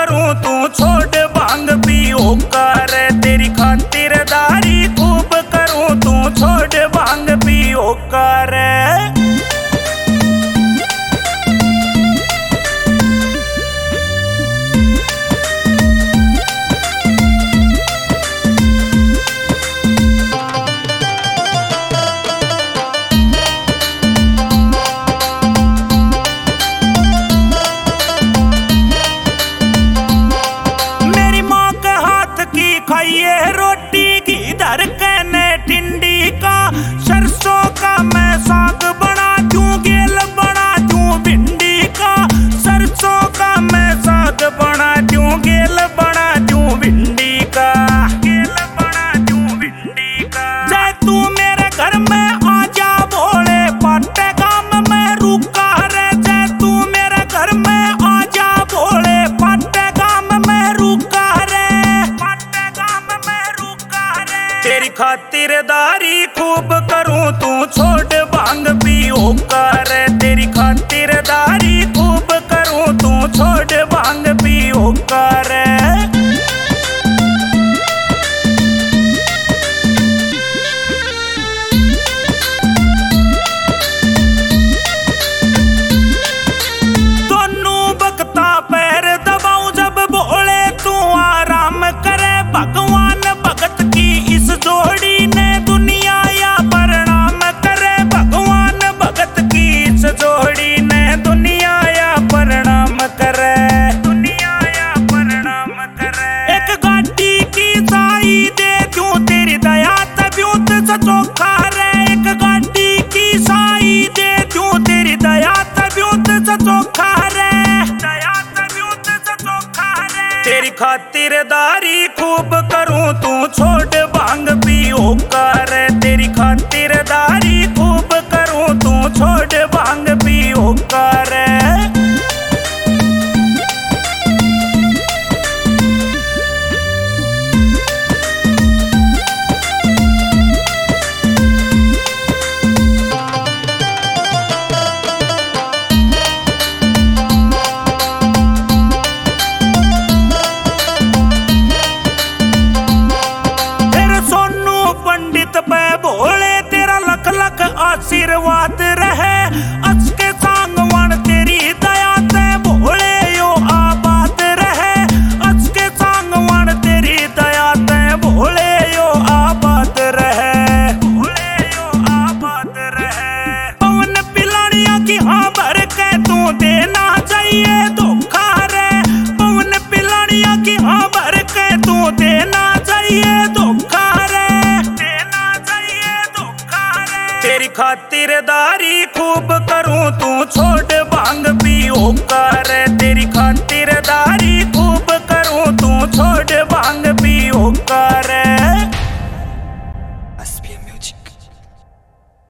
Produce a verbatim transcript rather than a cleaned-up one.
करूं तू छोड़ भांग पियो कर, तेरी खातिरदारी खूब करूं तू छोड़ भांग पियो कर। खाइए रोटी घी धर कहने टिंडी का, सरसों का मैं साग बना दूं, गेल बना दूं भिंडी का। सरसों का मैं साग बना दूं, गेल बना दूं भिंडी का, गेल बना दूं भिंडी का। जय तू मेरे घर में आ जा भोले पाटे गाम में रुका रे, जय तू मेरे घर में आ जा भोले पाटे गाम में रुका रे। तेरी खातिरदारी खूब करूं तू छोड़ भांग पियो कर, तेरी खातिरदारी खूब करूं तू छोड़ भांग पियो कर। दोनों बकता पैर दबाऊं जब भोले तू आराम करे, भगवान भगत की इस जोड़ी ने दुनिया या प्रणाम करे, भगवान भगत की इस जोड़ी ने दुनिया या प्रणाम करे, दुनिया या प्रणाम करे। एक गाड़ी की साई दे दूं तेरी दया तब्यूत से चोखा रे, एक गाड़ी की साई दे दूं तेरी दया तब्यूत से चोखा रे, दया तब्यूत से चोखा रे। तेरी खातिरदारी खूब करूं तू छोड़ भांग पियो कर, तेरी खातिरदारी खूब करूं तू छोड़ भांग पियो कर। पंडित पे भोले तेरा लख लख आशीर्वाद रहे, अच के सांगवान तेरी दया ते भोले यो आबाद रहे, अच के सांगवान तेरी दया ते भोले यो आबाद रहे, भोले यो आबाद रहे। पवन पिलानिया की हाँ भर के तू देना चाहिए धोखा रे, पवन पिलानिया की हाँ भर के तू देना चाहिए धोखा रे, तेरी खातिरदारी खूब करूं तू छोड़ भांग पियो कर, तेरी खातिर